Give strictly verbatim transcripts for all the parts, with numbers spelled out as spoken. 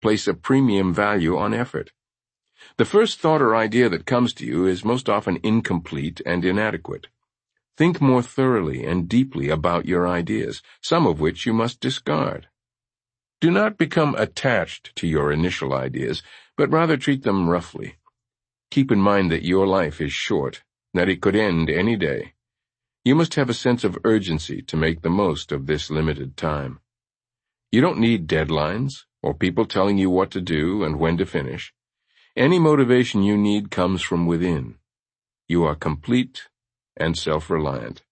place a premium value on effort. The first thought or idea that comes to you is most often incomplete and inadequate. Think more thoroughly and deeply about your ideas, some of which you must discard. Do not become attached to your initial ideas, but rather treat them roughly. Keep in mind that your life is short, that it could end any day. You must have a sense of urgency to make the most of this limited time. You don't need deadlines or people telling you what to do and when to finish. Any motivation you need comes from within. You are complete and self-reliant.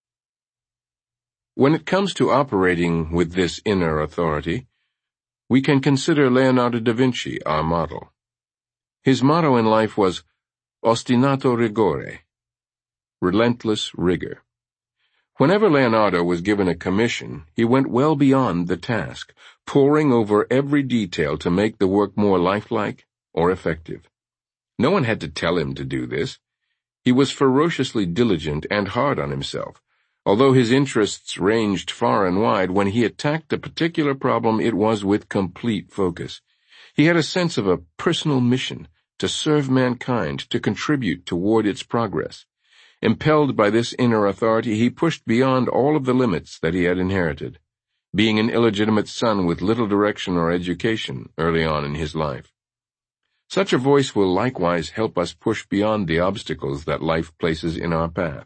When it comes to operating with this inner authority, we can consider Leonardo da Vinci our model. His motto in life was ostinato rigore, relentless rigor. Whenever Leonardo was given a commission, he went well beyond the task, poring over every detail to make the work more lifelike or effective. No one had to tell him to do this. He was ferociously diligent and hard on himself. Although his interests ranged far and wide, when he attacked a particular problem, it was with complete focus. He had a sense of a personal mission to serve mankind, to contribute toward its progress. Impelled by this inner authority, he pushed beyond all of the limits that he had inherited, being an illegitimate son with little direction or education early on in his life. Such a voice will likewise help us push beyond the obstacles that life places in our path.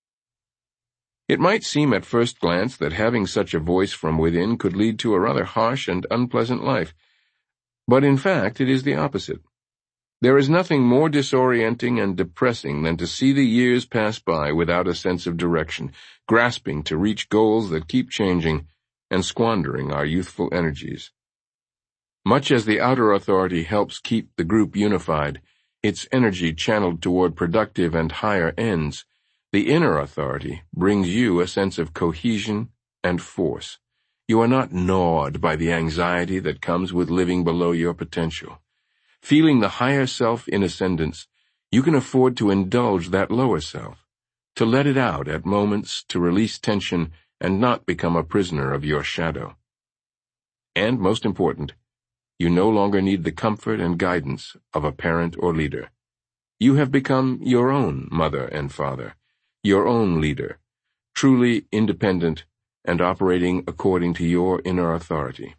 It might seem at first glance that having such a voice from within could lead to a rather harsh and unpleasant life, but in fact it is the opposite. There is nothing more disorienting and depressing than to see the years pass by without a sense of direction, grasping to reach goals that keep changing, and squandering our youthful energies. Much as the outer authority helps keep the group unified, its energy channeled toward productive and higher ends, the inner authority brings you a sense of cohesion and force. You are not gnawed by the anxiety that comes with living below your potential. Feeling the higher self in ascendance, you can afford to indulge that lower self, to let it out at moments, to release tension, and not become a prisoner of your shadow. And, most important, you no longer need the comfort and guidance of a parent or leader. You have become your own mother and father, your own leader, truly independent and operating according to your inner authority.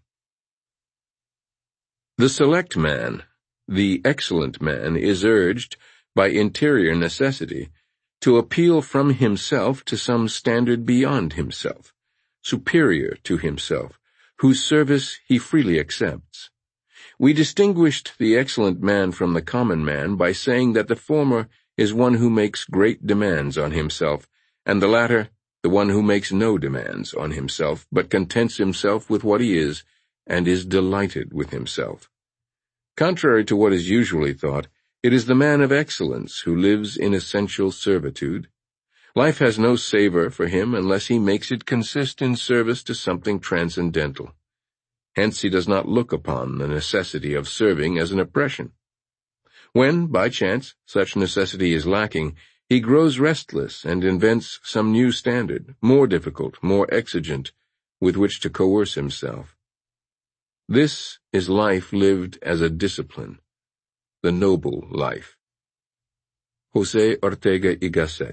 The select man, the excellent man, is urged, by interior necessity, to appeal from himself to some standard beyond himself, superior to himself, whose service he freely accepts. We distinguished the excellent man from the common man by saying that the former is one who makes great demands on himself, and the latter the one who makes no demands on himself, but contents himself with what he is, and is delighted with himself. Contrary to what is usually thought, it is the man of excellence who lives in essential servitude. Life has no savor for him unless he makes it consist in service to something transcendental. Hence he does not look upon the necessity of serving as an oppression. When, by chance, such necessity is lacking, he grows restless and invents some new standard, more difficult, more exigent, with which to coerce himself. This is life lived as a discipline, the noble life. José Ortega y Gasset.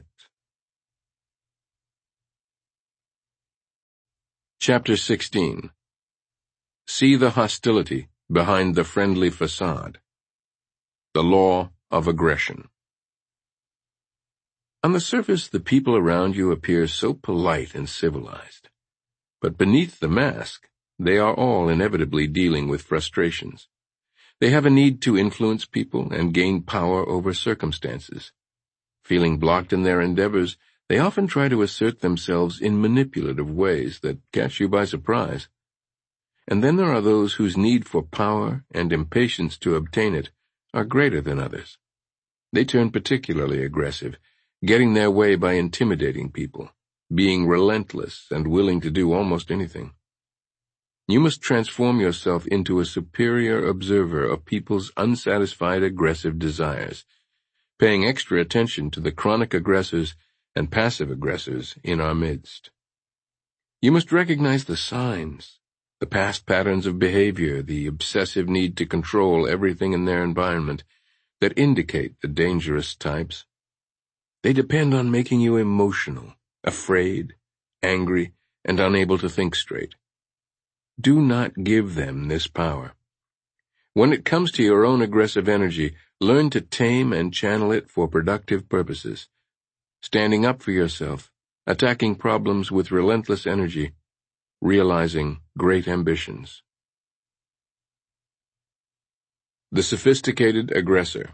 Chapter sixteen. See the hostility behind the friendly facade. The law of aggression. On the surface, the people around you appear so polite and civilized, but beneath the mask, they are all inevitably dealing with frustrations. They have a need to influence people and gain power over circumstances. Feeling blocked in their endeavors, they often try to assert themselves in manipulative ways that catch you by surprise. And then there are those whose need for power and impatience to obtain it are greater than others. They turn particularly aggressive, getting their way by intimidating people, being relentless and willing to do almost anything. You must transform yourself into a superior observer of people's unsatisfied aggressive desires, paying extra attention to the chronic aggressors and passive aggressors in our midst. You must recognize the signs, The past patterns of behavior, the obsessive need to control everything in their environment that indicate the dangerous types. They depend on making you emotional, afraid, angry, and unable to think straight. Do not give them this power. When it comes to your own aggressive energy, learn to tame and channel it for productive purposes. Standing up for yourself, attacking problems with relentless energy, realizing great ambitions. The Sophisticated Aggressor.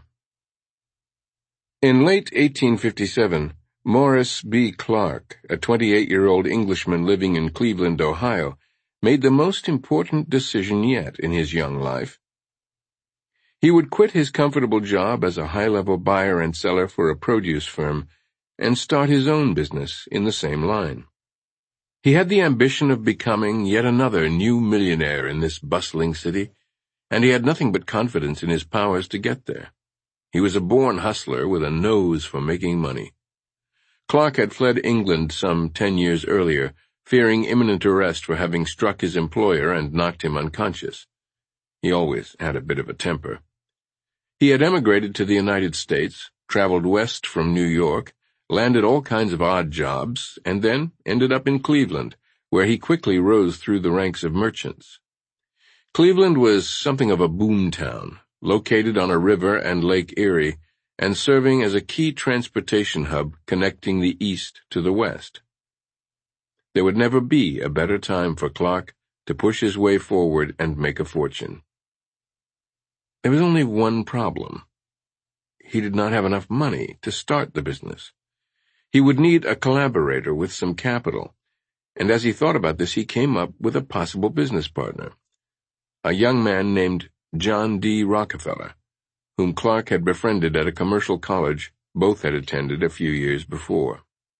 In late eighteen fifty-seven, Morris B. Clark, a twenty-eight-year-old Englishman living in Cleveland, Ohio, made the most important decision yet in his young life. He would quit his comfortable job as a high-level buyer and seller for a produce firm and start his own business in the same line. He had the ambition of becoming yet another new millionaire in this bustling city, and he had nothing but confidence in his powers to get there. He was a born hustler with a nose for making money. Clark had fled England some ten years earlier, fearing imminent arrest for having struck his employer and knocked him unconscious. He always had a bit of a temper. He had emigrated to the United States, traveled west from New York, landed all kinds of odd jobs, and then ended up in Cleveland, where he quickly rose through the ranks of merchants. Cleveland was something of a boom town, located on a river and Lake Erie, and serving as a key transportation hub connecting the east to the west. There would never be a better time for Clark to push his way forward and make a fortune. There was only one problem. He did not have enough money to start the business. He would need a collaborator with some capital, and as he thought about this, he came up with a possible business partner, a young man named John D. Rockefeller, whom Clark had befriended at a commercial college both had attended a few years before.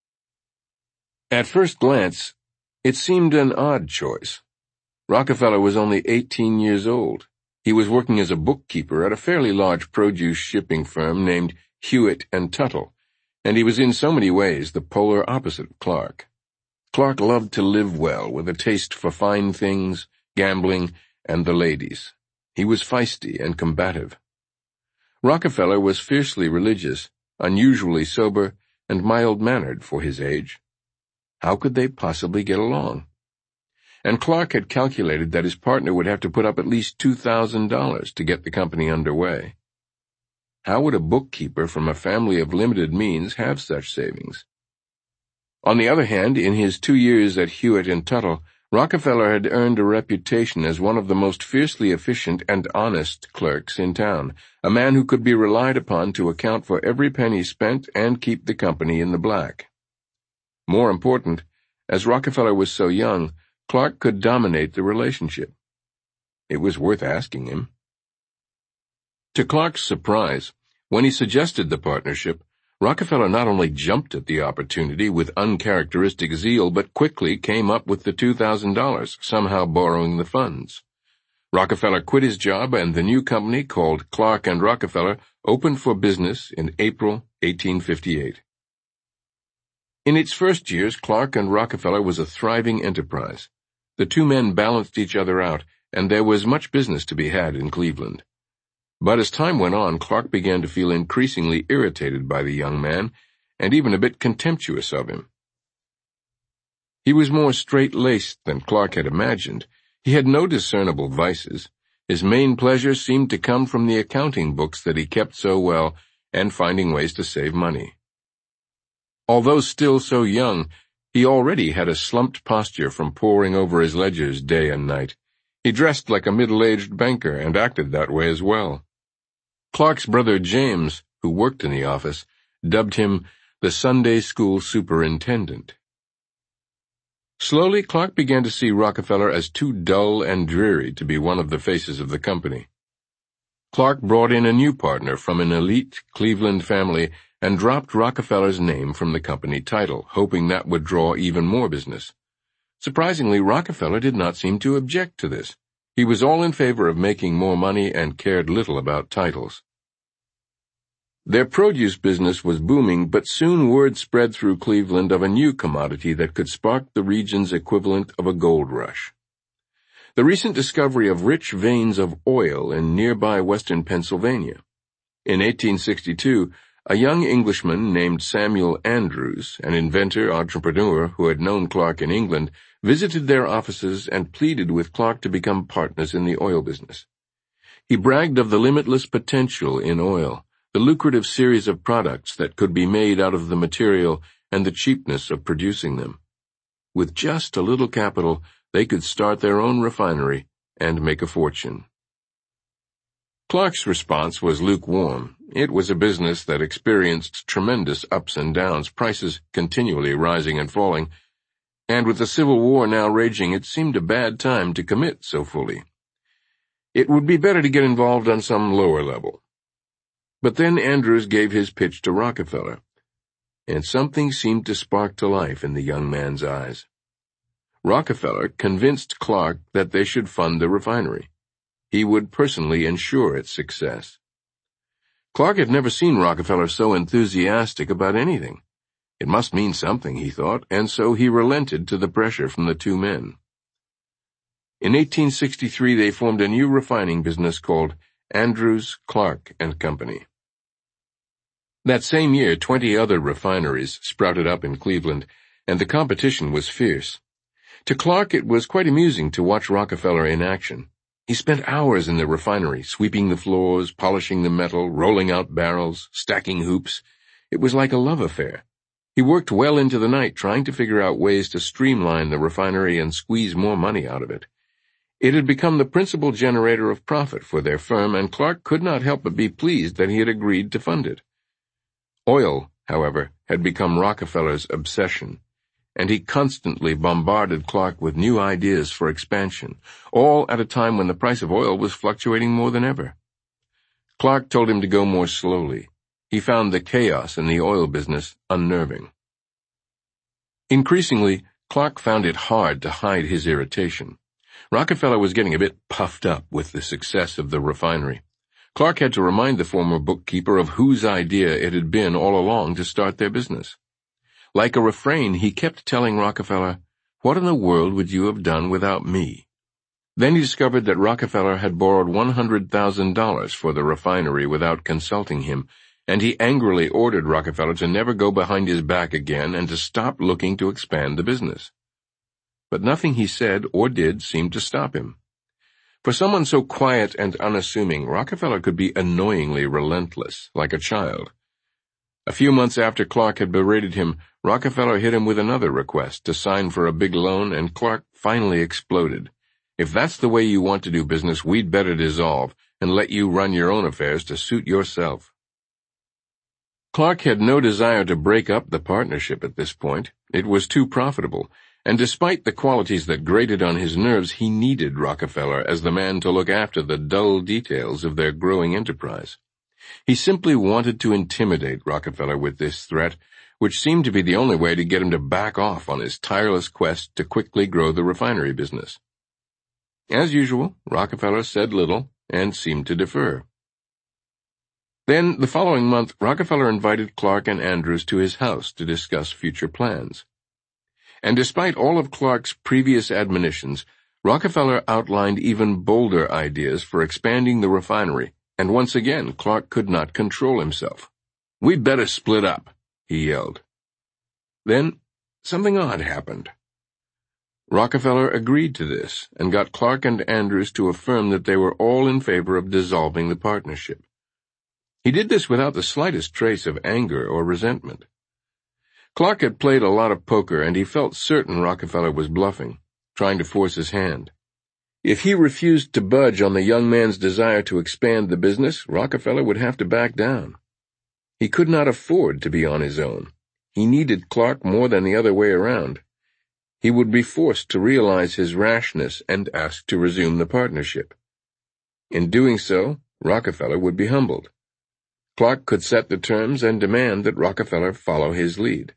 At first glance, it seemed an odd choice. Rockefeller was only eighteen years old. He was working as a bookkeeper at a fairly large produce shipping firm named Hewitt and Tuttle, and he was in so many ways the polar opposite of Clark. Clark loved to live well, with a taste for fine things, gambling, and the ladies. He was feisty and combative. Rockefeller was fiercely religious, unusually sober, and mild-mannered for his age. How could they possibly get along? And Clark had calculated that his partner would have to put up at least two thousand dollars to get the company underway. How would a bookkeeper from a family of limited means have such savings? On the other hand, in his two years at Hewitt and Tuttle, Rockefeller had earned a reputation as one of the most fiercely efficient and honest clerks in town, a man who could be relied upon to account for every penny spent and keep the company in the black. More important, as Rockefeller was so young, Clark could dominate the relationship. It was worth asking him. To Clark's surprise, when he suggested the partnership, Rockefeller not only jumped at the opportunity with uncharacteristic zeal, but quickly came up with the two thousand dollars, somehow borrowing the funds. Rockefeller quit his job, and the new company, called Clark and Rockefeller, opened for business in April eighteen fifty-eight. In its first years, Clark and Rockefeller was a thriving enterprise. The two men balanced each other out, and there was much business to be had in Cleveland. But as time went on, Clark began to feel increasingly irritated by the young man, and even a bit contemptuous of him. He was more straight-laced than Clark had imagined. He had no discernible vices. His main pleasure seemed to come from the accounting books that he kept so well and finding ways to save money. Although still so young, he already had a slumped posture from poring over his ledgers day and night. He dressed like a middle-aged banker and acted that way as well. Clark's brother James, who worked in the office, dubbed him the Sunday school superintendent. Slowly, Clark began to see Rockefeller as too dull and dreary to be one of the faces of the company. Clark brought in a new partner from an elite Cleveland family and dropped Rockefeller's name from the company title, hoping that would draw even more business. Surprisingly, Rockefeller did not seem to object to this. He was all in favor of making more money and cared little about titles. Their produce business was booming, but soon word spread through Cleveland of a new commodity that could spark the region's equivalent of a gold rush. the recent discovery of rich veins of oil in nearby western Pennsylvania. In eighteen sixty-two, a young Englishman named Samuel Andrews, an inventor entrepreneur who had known Clark in England, visited their offices and pleaded with Clark to become partners in the oil business. He bragged of the limitless potential in oil, the lucrative series of products that could be made out of the material, and the cheapness of producing them. With just a little capital, they could start their own refinery and make a fortune. Clark's response was lukewarm. It was a business that experienced tremendous ups and downs, prices continually rising and falling, and with the Civil War now raging, it seemed a bad time to commit so fully. It would be better to get involved on some lower level. But then Andrews gave his pitch to Rockefeller, and something seemed to spark to life in the young man's eyes. Rockefeller convinced Clark that they should fund the refinery. He would personally ensure its success. Clark had never seen Rockefeller so enthusiastic about anything. It must mean something, he thought, and so he relented to the pressure from the two men. In eighteen sixty-three, they formed a new refining business called Andrews, Clark and Company. That same year, twenty other refineries sprouted up in Cleveland, and the competition was fierce. To Clark, it was quite amusing to watch Rockefeller in action. He spent hours in the refinery, sweeping the floors, polishing the metal, rolling out barrels, stacking hoops. It was like a love affair. He worked well into the night trying to figure out ways to streamline the refinery and squeeze more money out of it. It had become the principal generator of profit for their firm, and Clark could not help but be pleased that he had agreed to fund it. Oil, however, had become Rockefeller's obsession, and he constantly bombarded Clark with new ideas for expansion, all at a time when the price of oil was fluctuating more than ever. Clark told him to go more slowly. He found the chaos in the oil business unnerving. Increasingly, Clark found it hard to hide his irritation. Rockefeller was getting a bit puffed up with the success of the refinery. Clark had to remind the former bookkeeper of whose idea it had been all along to start their business. Like a refrain, he kept telling Rockefeller, "What in the world would you have done without me?" Then he discovered that Rockefeller had borrowed one hundred thousand dollars for the refinery without consulting him, and he angrily ordered Rockefeller to never go behind his back again and to stop looking to expand the business. But nothing he said or did seemed to stop him. For someone so quiet and unassuming, Rockefeller could be annoyingly relentless, like a child. A few months after Clark had berated him, Rockefeller hit him with another request to sign for a big loan, and Clark finally exploded. "If that's the way you want to do business, we'd better dissolve and let you run your own affairs to suit yourself." Clark had no desire to break up the partnership at this point. It was too profitable, and despite the qualities that grated on his nerves, he needed Rockefeller as the man to look after the dull details of their growing enterprise. He simply wanted to intimidate Rockefeller with this threat, which seemed to be the only way to get him to back off on his tireless quest to quickly grow the refinery business. As usual, Rockefeller said little and seemed to defer. Then, the following month, Rockefeller invited Clark and Andrews to his house to discuss future plans. And despite all of Clark's previous admonitions, Rockefeller outlined even bolder ideas for expanding the refinery, and once again Clark could not control himself. "We'd better split up," he yelled. Then, something odd happened. Rockefeller agreed to this, and got Clark and Andrews to affirm that they were all in favor of dissolving the partnership. He did this without the slightest trace of anger or resentment. Clark had played a lot of poker, and he felt certain Rockefeller was bluffing, trying to force his hand. If he refused to budge on the young man's desire to expand the business, Rockefeller would have to back down. He could not afford to be on his own. He needed Clark more than the other way around. He would be forced to realize his rashness and ask to resume the partnership. In doing so, Rockefeller would be humbled. Clark could set the terms and demand that Rockefeller follow his lead.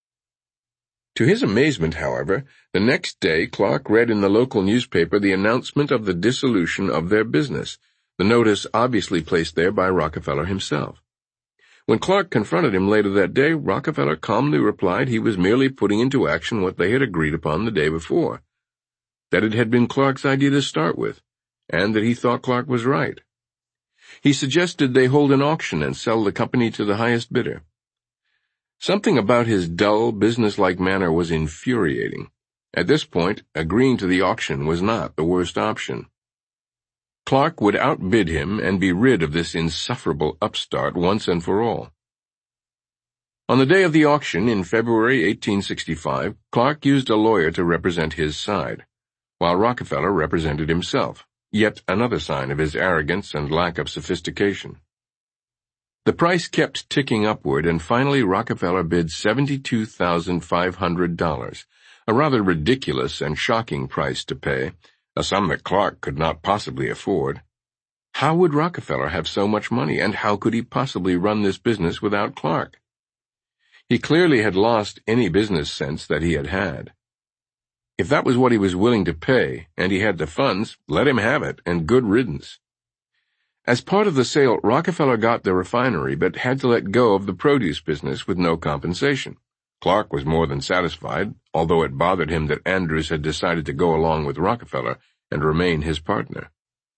To his amazement, however, the next day Clark read in the local newspaper the announcement of the dissolution of their business, the notice obviously placed there by Rockefeller himself. When Clark confronted him later that day, Rockefeller calmly replied he was merely putting into action what they had agreed upon the day before. that it had been Clark's idea to start with, and that he thought Clark was right. He suggested they hold an auction and sell the company to the highest bidder. Something about his dull, businesslike manner was infuriating. At this point, agreeing to the auction was not the worst option. Clark would outbid him and be rid of this insufferable upstart once and for all. On the day of the auction in February eighteen sixty-five, Clark used a lawyer to represent his side, while Rockefeller represented himself, yet another sign of his arrogance and lack of sophistication. The price kept ticking upward, and finally Rockefeller bid seventy-two thousand five hundred dollars, a rather ridiculous and shocking price to pay, a sum that Clark could not possibly afford. How would Rockefeller have so much money, and how could he possibly run this business without Clark? He clearly had lost any business sense that he had had. If that was what he was willing to pay, and he had the funds, let him have it, and good riddance. As part of the sale, Rockefeller got the refinery, but had to let go of the produce business with no compensation. Clark was more than satisfied, although it bothered him that Andrews had decided to go along with Rockefeller and remain his partner.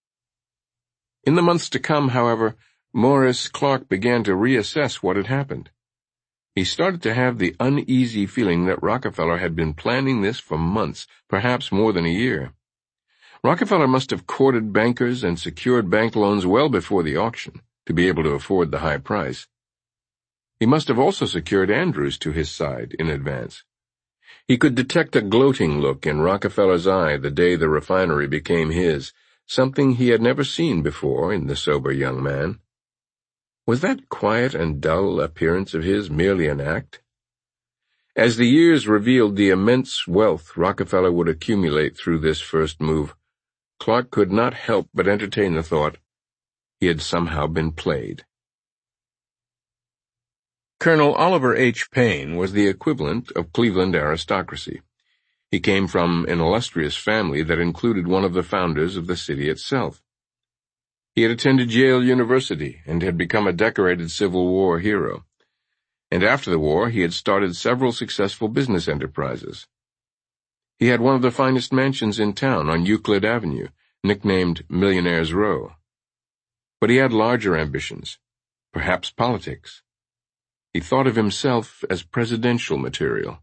In the months to come, however, Morris Clark began to reassess what had happened. He started to have the uneasy feeling that Rockefeller had been planning this for months, perhaps more than a year. Rockefeller must have courted bankers and secured bank loans well before the auction, to be able to afford the high price. He must have also secured Andrews to his side in advance. He could detect a gloating look in Rockefeller's eye the day the refinery became his, something he had never seen before in the sober young man. Was that quiet and dull appearance of his merely an act? As the years revealed the immense wealth Rockefeller would accumulate through this first move, Clark could not help but entertain the thought he had somehow been played. Colonel Oliver H. Payne was the equivalent of Cleveland aristocracy. He came from an illustrious family that included one of the founders of the city itself. He had attended Yale University and had become a decorated Civil War hero. And after the war, he had started several successful business enterprises. He had one of the finest mansions in town on Euclid Avenue, nicknamed Millionaire's Row. But he had larger ambitions, perhaps politics. He thought of himself as presidential material.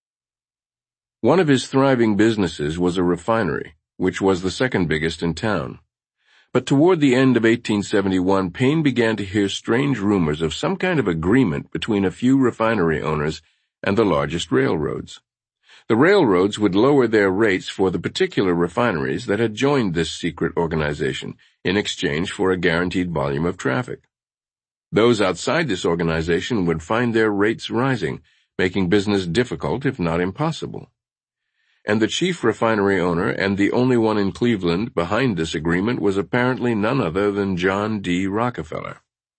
One of his thriving businesses was a refinery, which was the second biggest in town. But toward the end of eighteen seventy-one, Payne began to hear strange rumors of some kind of agreement between a few refinery owners and the largest railroads. The railroads would lower their rates for the particular refineries that had joined this secret organization in exchange for a guaranteed volume of traffic. Those outside this organization would find their rates rising, making business difficult if not impossible. And the chief refinery owner and the only one in Cleveland behind this agreement was apparently none other than John D. Rockefeller.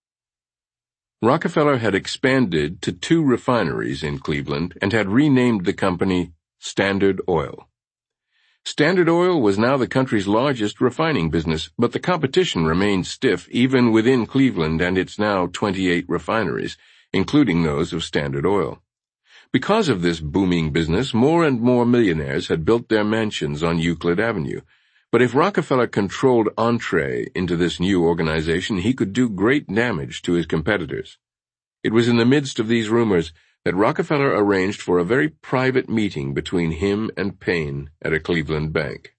Rockefeller had expanded to two refineries in Cleveland and had renamed the company Standard Oil. Standard Oil was now the country's largest refining business, but the competition remained stiff even within Cleveland and its now twenty-eight refineries, including those of Standard Oil. Because of this booming business, more and more millionaires had built their mansions on Euclid Avenue. But if Rockefeller controlled entree into this new organization, he could do great damage to his competitors. It was in the midst of these rumors that Rockefeller arranged for a very private meeting between him and Payne at a Cleveland bank.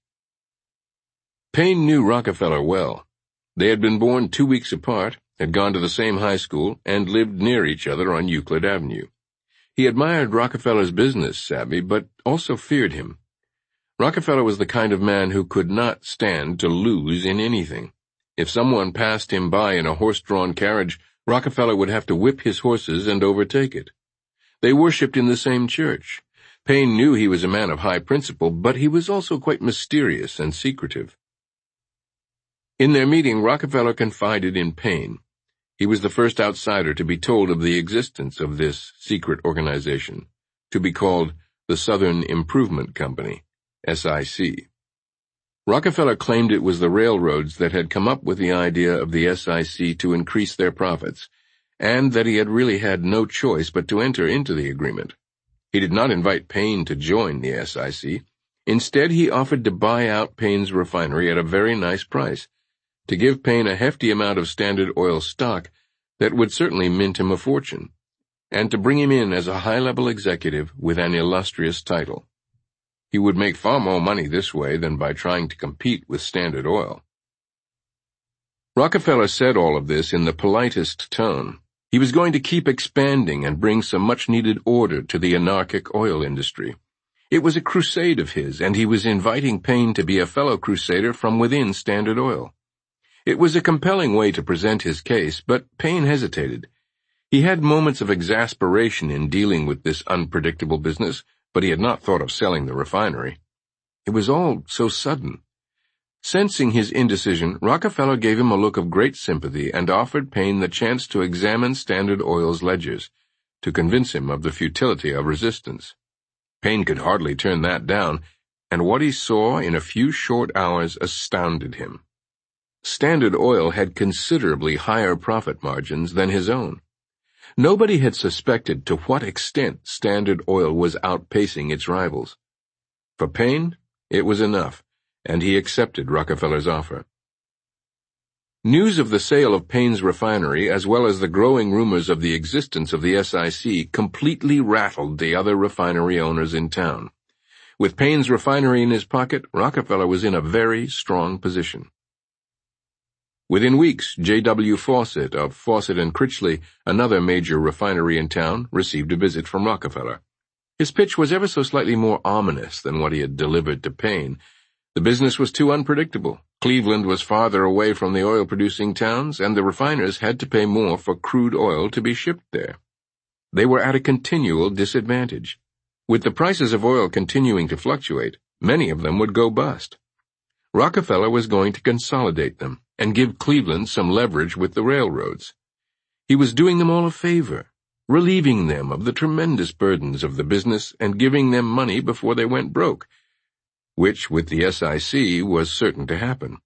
Payne knew Rockefeller well. They had been born two weeks apart, had gone to the same high school, and lived near each other on Euclid Avenue. He admired Rockefeller's business savvy, but also feared him. Rockefeller was the kind of man who could not stand to lose in anything. If someone passed him by in a horse-drawn carriage, Rockefeller would have to whip his horses and overtake it. They worshipped in the same church. Payne knew he was a man of high principle, but he was also quite mysterious and secretive. In their meeting, Rockefeller confided in Payne. He was the first outsider to be told of the existence of this secret organization, to be called the Southern Improvement Company, S I C. Rockefeller claimed it was the railroads that had come up with the idea of the S I C to increase their profits, and that he had really had no choice but to enter into the agreement. He did not invite Payne to join the S I C. Instead, he offered to buy out Payne's refinery at a very nice price, to give Payne a hefty amount of Standard Oil stock that would certainly mint him a fortune, and to bring him in as a high-level executive with an illustrious title. He would make far more money this way than by trying to compete with Standard Oil. Rockefeller said all of this in the politest tone. He was going to keep expanding and bring some much-needed order to the anarchic oil industry. It was a crusade of his, and he was inviting Payne to be a fellow crusader from within Standard Oil. It was a compelling way to present his case, but Payne hesitated. He had moments of exasperation in dealing with this unpredictable business, but he had not thought of selling the refinery. It was all so sudden. Sensing his indecision, Rockefeller gave him a look of great sympathy and offered Payne the chance to examine Standard Oil's ledgers, to convince him of the futility of resistance. Payne could hardly turn that down, and what he saw in a few short hours astounded him. Standard Oil had considerably higher profit margins than his own. Nobody had suspected to what extent Standard Oil was outpacing its rivals. For Payne, it was enough, and he accepted Rockefeller's offer. News of the sale of Payne's refinery, as well as the growing rumors of the existence of the S I C, completely rattled the other refinery owners in town. With Payne's refinery in his pocket, Rockefeller was in a very strong position. Within weeks, J W Fawcett of Fawcett and Critchley, another major refinery in town, received a visit from Rockefeller. His pitch was ever so slightly more ominous than what he had delivered to Payne. The business was too unpredictable. Cleveland was farther away from the oil-producing towns, and the refiners had to pay more for crude oil to be shipped there. They were at a continual disadvantage. With the prices of oil continuing to fluctuate, many of them would go bust. Rockefeller was going to consolidate them and give Cleveland some leverage with the railroads. He was doing them all a favor, relieving them of the tremendous burdens of the business and giving them money before they went broke, which, with the S I C, was certain to happen.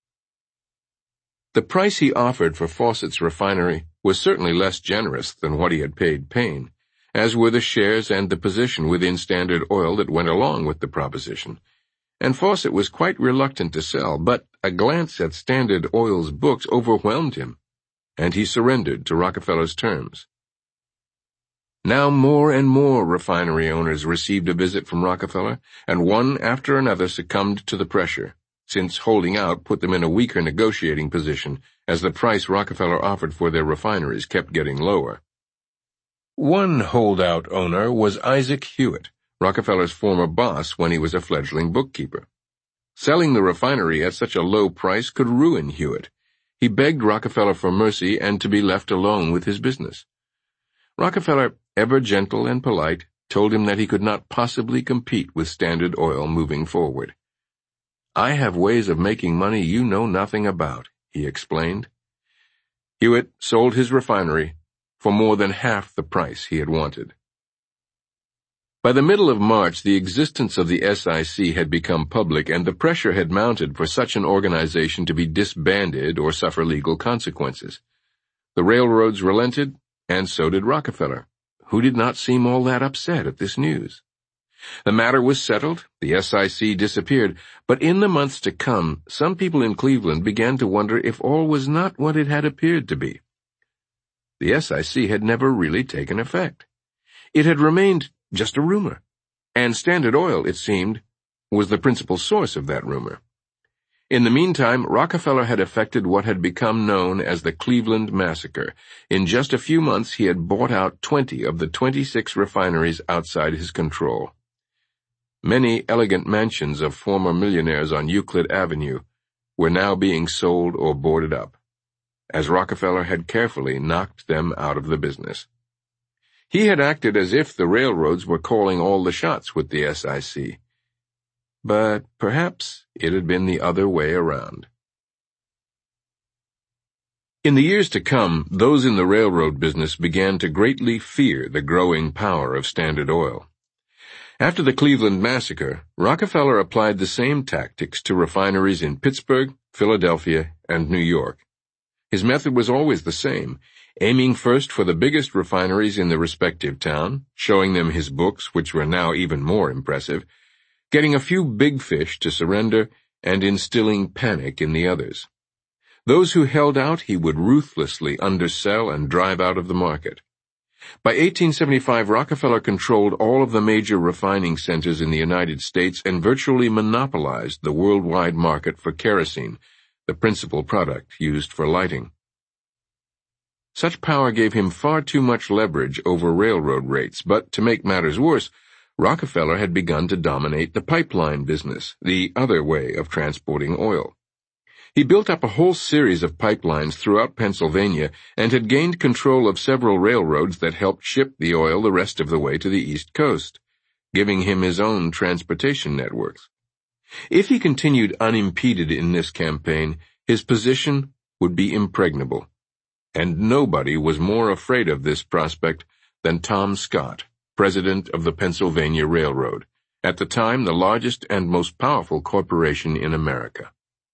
The price he offered for Fawcett's refinery was certainly less generous than what he had paid Payne, as were the shares and the position within Standard Oil that went along with the proposition. And Fawcett was quite reluctant to sell, but a glance at Standard Oil's books overwhelmed him, and he surrendered to Rockefeller's terms. Now more and more refinery owners received a visit from Rockefeller, and one after another succumbed to the pressure, since holding out put them in a weaker negotiating position as the price Rockefeller offered for their refineries kept getting lower. One holdout owner was Isaac Hewitt, Rockefeller's former boss when he was a fledgling bookkeeper. Selling the refinery at such a low price could ruin Hewitt. He begged Rockefeller for mercy and to be left alone with his business. Rockefeller, ever gentle and polite, told him that he could not possibly compete with Standard Oil moving forward. "I have ways of making money you know nothing about," he explained. Hewitt sold his refinery for more than half the price he had wanted. By the middle of March, the existence of the S I C had become public, and the pressure had mounted for such an organization to be disbanded or suffer legal consequences. The railroads relented, and so did Rockefeller, who did not seem all that upset at this news. The matter was settled, the S I C disappeared, but in the months to come, some people in Cleveland began to wonder if all was not what it had appeared to be. The S I C had never really taken effect. It had remained just a rumor, and Standard Oil, it seemed, was the principal source of that rumor. In the meantime, Rockefeller had effected what had become known as the Cleveland Massacre. In just a few months, he had bought out twenty of the twenty-six refineries outside his control. Many elegant mansions of former millionaires on Euclid Avenue were now being sold or boarded up, as Rockefeller had carefully knocked them out of the business. He had acted as if the railroads were calling all the shots with the S I C. But perhaps it had been the other way around. In the years to come, those in the railroad business began to greatly fear the growing power of Standard Oil. After the Cleveland Massacre, Rockefeller applied the same tactics to refineries in Pittsburgh, Philadelphia, and New York. His method was always the same, aiming first for the biggest refineries in the respective town, showing them his books, which were now even more impressive, getting a few big fish to surrender and instilling panic in the others. Those who held out he would ruthlessly undersell and drive out of the market. By eighteen seventy-five, Rockefeller controlled all of the major refining centers in the United States and virtually monopolized the worldwide market for kerosene, the principal product used for lighting. Such power gave him far too much leverage over railroad rates, but to make matters worse, Rockefeller had begun to dominate the pipeline business, the other way of transporting oil. He built up a whole series of pipelines throughout Pennsylvania and had gained control of several railroads that helped ship the oil the rest of the way to the East Coast, giving him his own transportation networks. If he continued unimpeded in this campaign, his position would be impregnable, and nobody was more afraid of this prospect than Tom Scott, president of the Pennsylvania Railroad, at the time the largest and most powerful corporation in America.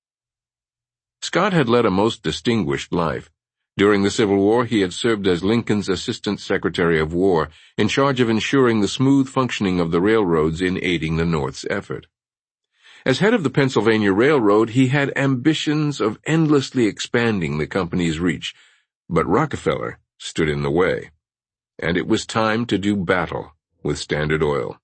Scott had led a most distinguished life. During the Civil War, he had served as Lincoln's Assistant Secretary of War, in charge of ensuring the smooth functioning of the railroads in aiding the North's effort. As head of the Pennsylvania Railroad, he had ambitions of endlessly expanding the company's reach, but Rockefeller stood in the way, and it was time to do battle with Standard Oil.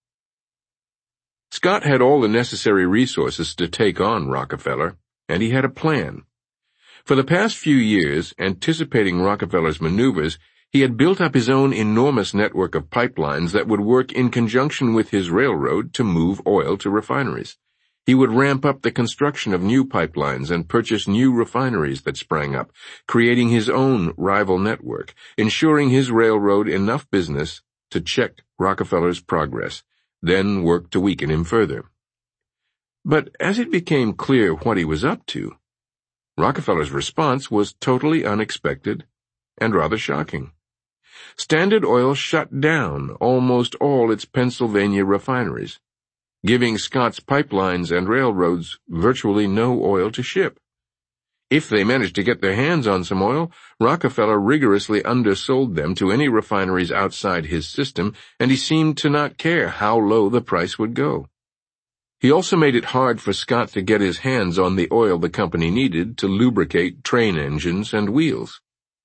Scott had all the necessary resources to take on Rockefeller, and he had a plan. For the past few years, anticipating Rockefeller's maneuvers, he had built up his own enormous network of pipelines that would work in conjunction with his railroad to move oil to refineries. He would ramp up the construction of new pipelines and purchase new refineries that sprang up, creating his own rival network, ensuring his railroad enough business to check Rockefeller's progress, then work to weaken him further. But as it became clear what he was up to, Rockefeller's response was totally unexpected and rather shocking. Standard Oil shut down almost all its Pennsylvania refineries, giving Scott's pipelines and railroads virtually no oil to ship. If they managed to get their hands on some oil, Rockefeller rigorously undersold them to any refineries outside his system, and he seemed to not care how low the price would go. He also made it hard for Scott to get his hands on the oil the company needed to lubricate train engines and wheels.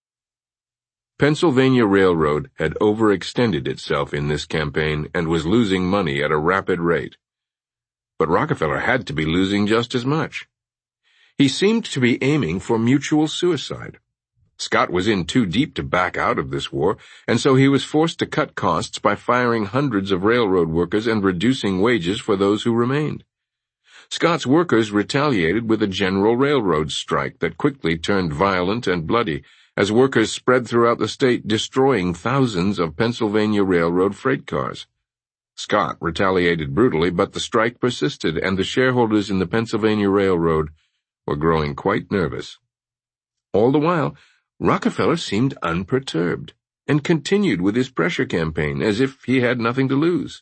Pennsylvania Railroad had overextended itself in this campaign and was losing money at a rapid rate. But Rockefeller had to be losing just as much. He seemed to be aiming for mutual suicide. Scott was in too deep to back out of this war, and so he was forced to cut costs by firing hundreds of railroad workers and reducing wages for those who remained. Scott's workers retaliated with a general railroad strike that quickly turned violent and bloody, as workers spread throughout the state, destroying thousands of Pennsylvania Railroad freight cars. Scott retaliated brutally, but the strike persisted, and the shareholders in the Pennsylvania Railroad were growing quite nervous. All the while, Rockefeller seemed unperturbed, and continued with his pressure campaign as if he had nothing to lose.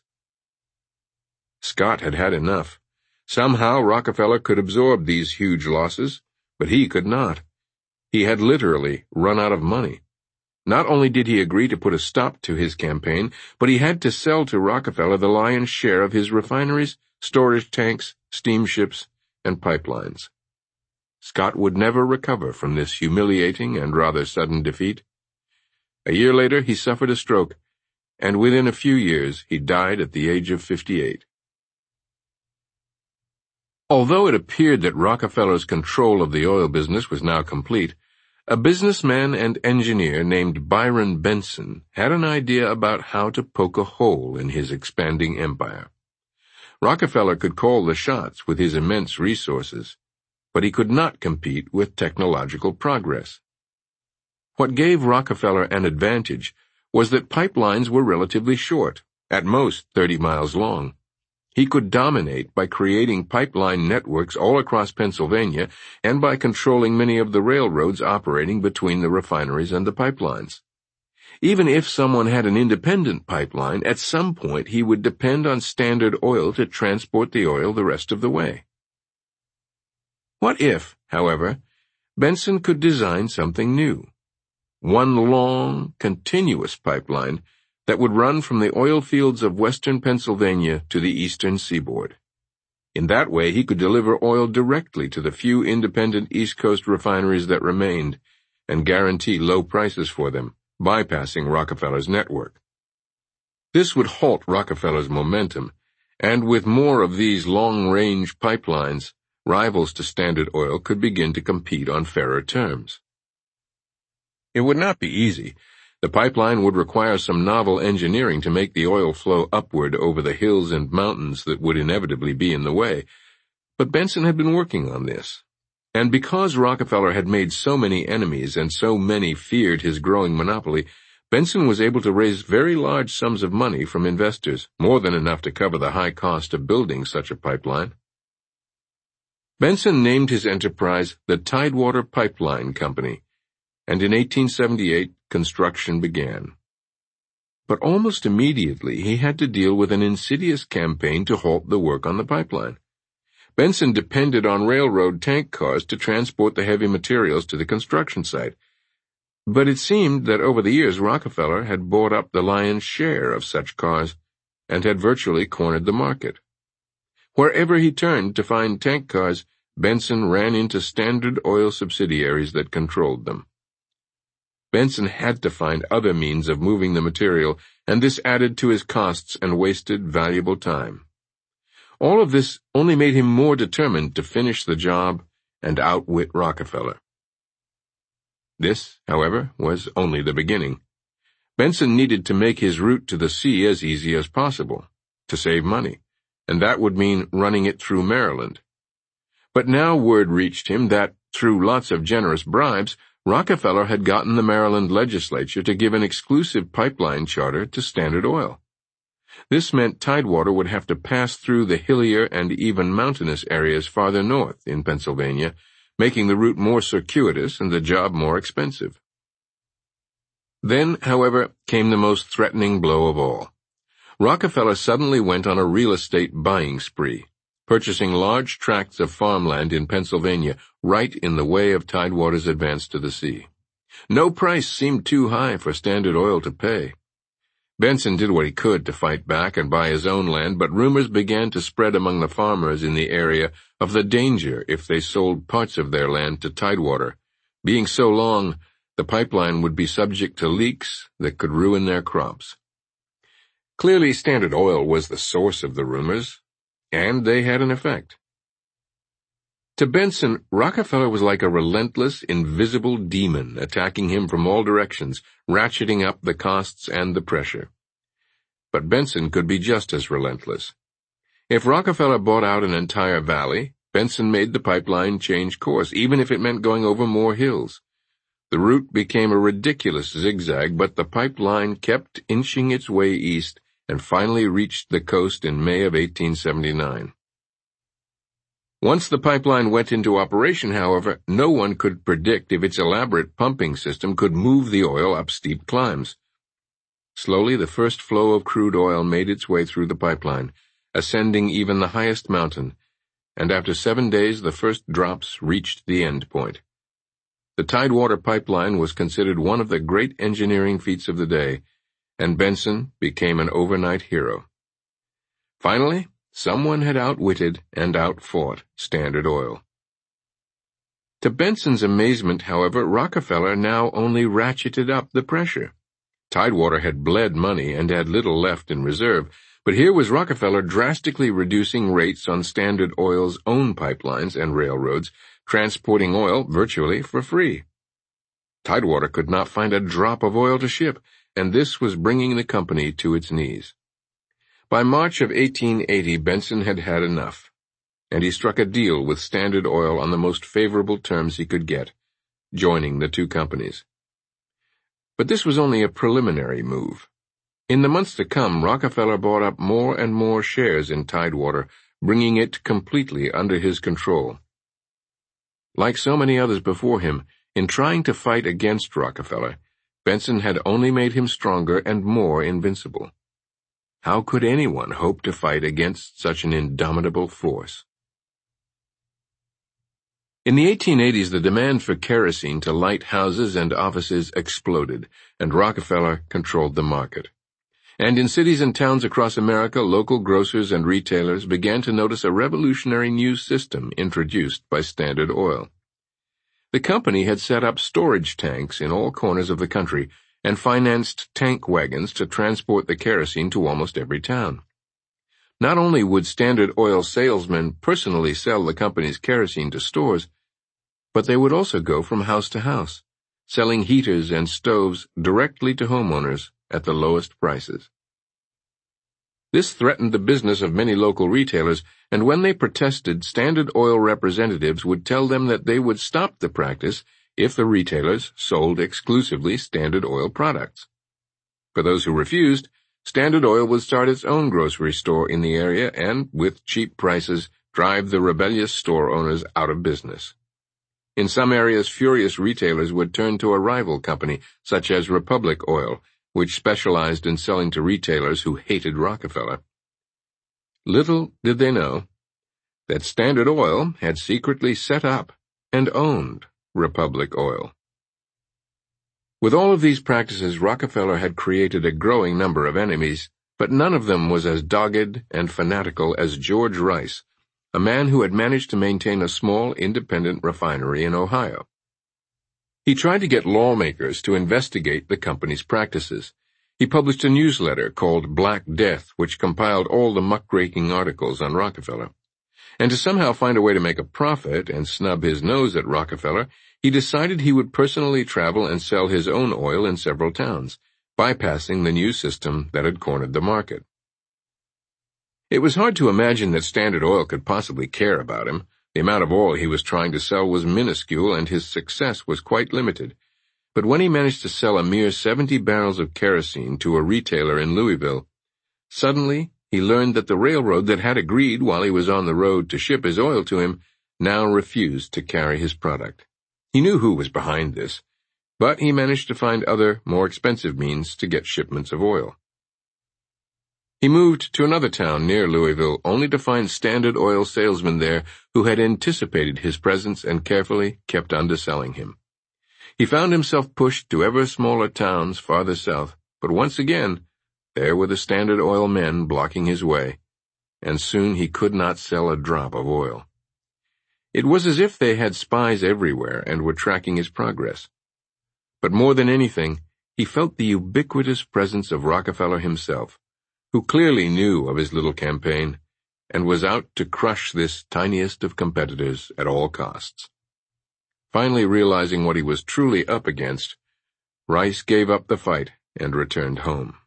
Scott had had enough. Somehow Rockefeller could absorb these huge losses, but he could not. He had literally run out of money. Not only did he agree to put a stop to his campaign, but he had to sell to Rockefeller the lion's share of his refineries, storage tanks, steamships, and pipelines. Scott would never recover from this humiliating and rather sudden defeat. A year later, he suffered a stroke, and within a few years, he died at the age of fifty-eight. Although it appeared that Rockefeller's control of the oil business was now complete, a businessman and engineer named Byron Benson had an idea about how to poke a hole in his expanding empire. Rockefeller could call the shots with his immense resources, but he could not compete with technological progress. What gave Rockefeller an advantage was that pipelines were relatively short, at most thirty miles long. He could dominate by creating pipeline networks all across Pennsylvania and by controlling many of the railroads operating between the refineries and the pipelines. Even if someone had an independent pipeline, at some point he would depend on Standard Oil to transport the oil the rest of the way. What if, however, Benson could design something new? One long, continuous pipeline that would run from the oil fields of western Pennsylvania to the eastern seaboard. In that way, he could deliver oil directly to the few independent East Coast refineries that remained and guarantee low prices for them, bypassing Rockefeller's network. This would halt Rockefeller's momentum, and with more of these long-range pipelines, rivals to Standard Oil could begin to compete on fairer terms. It would not be easy. The pipeline would require some novel engineering to make the oil flow upward over the hills and mountains that would inevitably be in the way. But Benson had been working on this. And because Rockefeller had made so many enemies and so many feared his growing monopoly, Benson was able to raise very large sums of money from investors, more than enough to cover the high cost of building such a pipeline. Benson named his enterprise the Tidewater Pipeline Company, and in eighteen seventy-eight, construction began. But almost immediately he had to deal with an insidious campaign to halt the work on the pipeline. Benson depended on railroad tank cars to transport the heavy materials to the construction site. But it seemed that over the years Rockefeller had bought up the lion's share of such cars and had virtually cornered the market. Wherever he turned to find tank cars, Benson ran into Standard Oil subsidiaries that controlled them. Benson had to find other means of moving the material, and this added to his costs and wasted valuable time. All of this only made him more determined to finish the job and outwit Rockefeller. This, however, was only the beginning. Benson needed to make his route to the sea as easy as possible, to save money, and that would mean running it through Maryland. But now word reached him that, through lots of generous bribes, Rockefeller had gotten the Maryland legislature to give an exclusive pipeline charter to Standard Oil. This meant Tidewater would have to pass through the hillier and even mountainous areas farther north in Pennsylvania, making the route more circuitous and the job more expensive. Then, however, came the most threatening blow of all. Rockefeller suddenly went on a real estate buying spree, purchasing large tracts of farmland in Pennsylvania right in the way of Tidewater's advance to the sea. No price seemed too high for Standard Oil to pay. Benson did what he could to fight back and buy his own land, but rumors began to spread among the farmers in the area of the danger if they sold parts of their land to Tidewater. Being so long, the pipeline would be subject to leaks that could ruin their crops. Clearly, Standard Oil was the source of the rumors, and they had an effect. To Benson, Rockefeller was like a relentless, invisible demon attacking him from all directions, ratcheting up the costs and the pressure. But Benson could be just as relentless. If Rockefeller bought out an entire valley, Benson made the pipeline change course, even if it meant going over more hills. The route became a ridiculous zigzag, but the pipeline kept inching its way east and finally reached the coast in May of eighteen seventy-nine. Once the pipeline went into operation, however, no one could predict if its elaborate pumping system could move the oil up steep climbs. Slowly, the first flow of crude oil made its way through the pipeline, ascending even the highest mountain, and after seven days the first drops reached the end point. The Tidewater pipeline was considered one of the great engineering feats of the day, and Benson became an overnight hero. Finally, someone had outwitted and outfought Standard Oil. To Benson's amazement, however, Rockefeller now only ratcheted up the pressure. Tidewater had bled money and had little left in reserve, but here was Rockefeller drastically reducing rates on Standard Oil's own pipelines and railroads, transporting oil virtually for free. Tidewater could not find a drop of oil to ship, and this was bringing the company to its knees. By March of eighteen eighty, Benson had had enough, and he struck a deal with Standard Oil on the most favorable terms he could get, joining the two companies. But this was only a preliminary move. In the months to come, Rockefeller bought up more and more shares in Tidewater, bringing it completely under his control. Like so many others before him, in trying to fight against Rockefeller, Benson had only made him stronger and more invincible. How could anyone hope to fight against such an indomitable force? In the eighteen eighties, the demand for kerosene to light houses and offices exploded, and Rockefeller controlled the market. And in cities and towns across America, local grocers and retailers began to notice a revolutionary new system introduced by Standard Oil. The company had set up storage tanks in all corners of the country and financed tank wagons to transport the kerosene to almost every town. Not only would Standard Oil salesmen personally sell the company's kerosene to stores, but they would also go from house to house, selling heaters and stoves directly to homeowners at the lowest prices. This threatened the business of many local retailers, and when they protested, Standard Oil representatives would tell them that they would stop the practice if the retailers sold exclusively Standard Oil products. For those who refused, Standard Oil would start its own grocery store in the area and, with cheap prices, drive the rebellious store owners out of business. In some areas, furious retailers would turn to a rival company, such as Republic Oil, which specialized in selling to retailers who hated Rockefeller. Little did they know that Standard Oil had secretly set up and owned Republic Oil. With all of these practices, Rockefeller had created a growing number of enemies, but none of them was as dogged and fanatical as George Rice, a man who had managed to maintain a small, independent refinery in Ohio. He tried to get lawmakers to investigate the company's practices. He published a newsletter called Black Death, which compiled all the muckraking articles on Rockefeller. And to somehow find a way to make a profit and snub his nose at Rockefeller, he decided he would personally travel and sell his own oil in several towns, bypassing the new system that had cornered the market. It was hard to imagine that Standard Oil could possibly care about him. The amount of oil he was trying to sell was minuscule, and his success was quite limited. But when he managed to sell a mere seventy barrels of kerosene to a retailer in Louisville, suddenly he learned that the railroad that had agreed while he was on the road to ship his oil to him now refused to carry his product. He knew who was behind this, but he managed to find other, more expensive means to get shipments of oil. He moved to another town near Louisville, only to find Standard Oil salesmen there who had anticipated his presence and carefully kept underselling him. He found himself pushed to ever smaller towns farther south, but once again, there were the Standard Oil men blocking his way, and soon he could not sell a drop of oil. It was as if they had spies everywhere and were tracking his progress. But more than anything, he felt the ubiquitous presence of Rockefeller himself, who clearly knew of his little campaign and was out to crush this tiniest of competitors at all costs. Finally realizing what he was truly up against, Rice gave up the fight and returned home.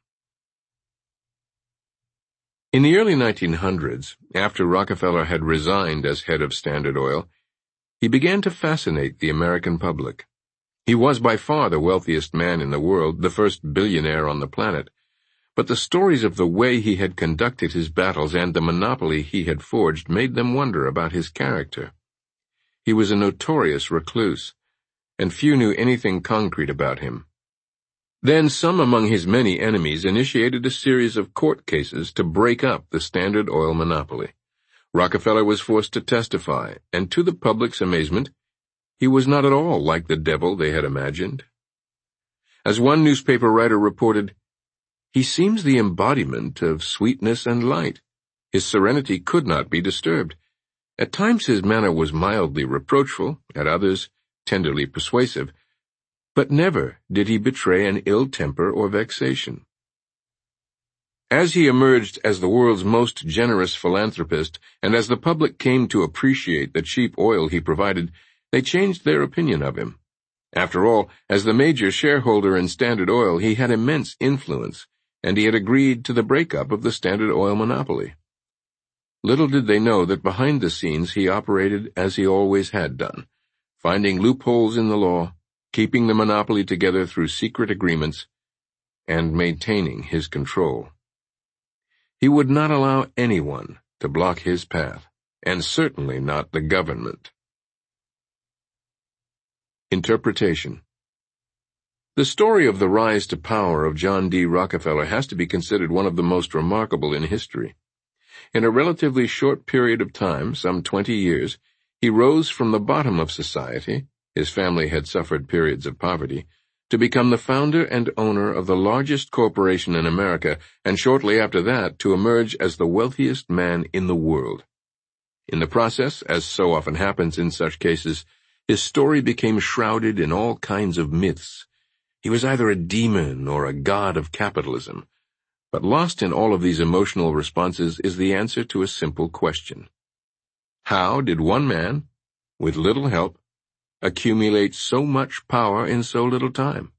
In the early nineteen hundreds, after Rockefeller had resigned as head of Standard Oil, he began to fascinate the American public. He was by far the wealthiest man in the world, the first billionaire on the planet, but the stories of the way he had conducted his battles and the monopoly he had forged made them wonder about his character. He was a notorious recluse, and few knew anything concrete about him. Then some among his many enemies initiated a series of court cases to break up the Standard Oil monopoly. Rockefeller was forced to testify, and to the public's amazement, he was not at all like the devil they had imagined. As one newspaper writer reported, "He seems the embodiment of sweetness and light. His serenity could not be disturbed. At times his manner was mildly reproachful, at others tenderly persuasive, but never did he betray an ill temper or vexation." As he emerged as the world's most generous philanthropist, and as the public came to appreciate the cheap oil he provided, they changed their opinion of him. After all, as the major shareholder in Standard Oil, he had immense influence, and he had agreed to the breakup of the Standard Oil monopoly. Little did they know that behind the scenes he operated as he always had done, finding loopholes in the law, keeping the monopoly together through secret agreements, and maintaining his control. He would not allow anyone to block his path, and certainly not the government. Interpretation. The story of the rise to power of John D. Rockefeller has to be considered one of the most remarkable in history. In a relatively short period of time, some twenty years, he rose from the bottom of society — his family had suffered periods of poverty to become the founder and owner of the largest corporation in America, and shortly after that to emerge as the wealthiest man in the world. In the process, as so often happens in such cases, his story became shrouded in all kinds of myths. He was either a demon or a god of capitalism. But lost in all of these emotional responses is the answer to a simple question. How did one man, with little help, accumulate so much power in so little time?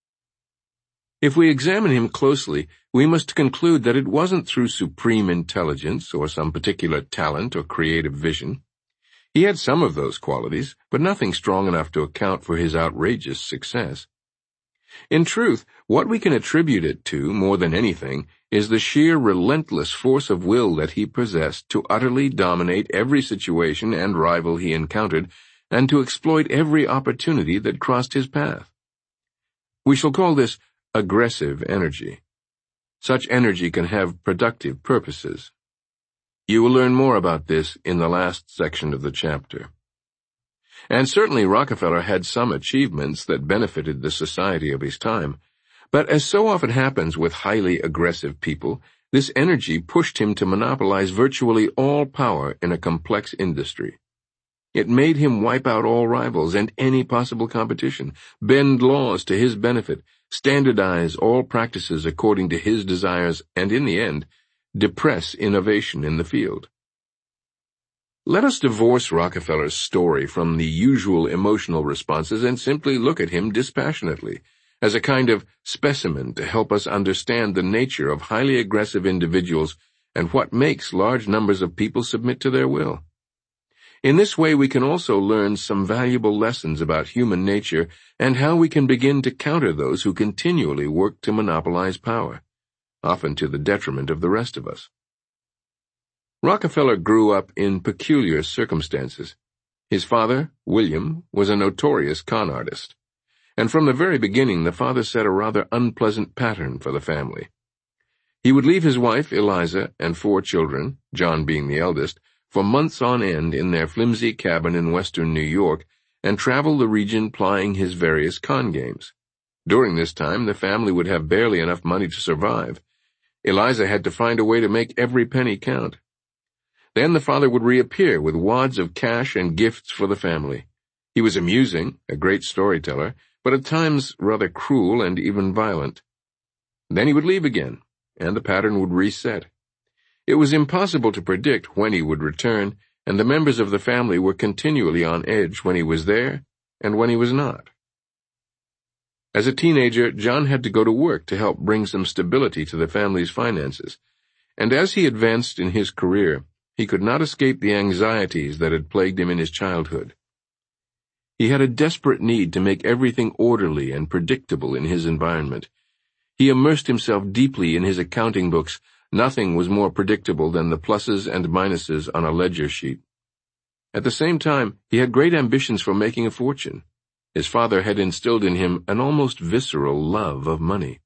If we examine him closely, we must conclude that it wasn't through supreme intelligence or some particular talent or creative vision. He had some of those qualities, but nothing strong enough to account for his outrageous success. In truth, what we can attribute it to, more than anything, is the sheer relentless force of will that he possessed to utterly dominate every situation and rival he encountered, and to exploit every opportunity that crossed his path. We shall call this aggressive energy. Such energy can have productive purposes. You will learn more about this in the last section of the chapter. And certainly Rockefeller had some achievements that benefited the society of his time. But as so often happens with highly aggressive people, this energy pushed him to monopolize virtually all power in a complex industry. It made him wipe out all rivals and any possible competition, bend laws to his benefit, standardize all practices according to his desires, and in the end, depress innovation in the field. Let us divorce Rockefeller's story from the usual emotional responses and simply look at him dispassionately, as a kind of specimen to help us understand the nature of highly aggressive individuals and what makes large numbers of people submit to their will. In this way we can also learn some valuable lessons about human nature and how we can begin to counter those who continually work to monopolize power, often to the detriment of the rest of us. Rockefeller grew up in peculiar circumstances. His father, William, was a notorious con artist, and from the very beginning the father set a rather unpleasant pattern for the family. He would leave his wife, Eliza, and four children, John being the eldest, for months on end in their flimsy cabin in western New York, and travel the region plying his various con games. During this time, the family would have barely enough money to survive. Eliza had to find a way to make every penny count. Then the father would reappear with wads of cash and gifts for the family. He was amusing, a great storyteller, but at times rather cruel and even violent. Then he would leave again, and the pattern would reset. It was impossible to predict when he would return, and the members of the family were continually on edge when he was there and when he was not. As a teenager, John had to go to work to help bring some stability to the family's finances, and as he advanced in his career, he could not escape the anxieties that had plagued him in his childhood. He had a desperate need to make everything orderly and predictable in his environment. He immersed himself deeply in his accounting books. Nothing was more predictable than the pluses and minuses on a ledger sheet. At the same time, he had great ambitions for making a fortune. His father had instilled in him an almost visceral love of money.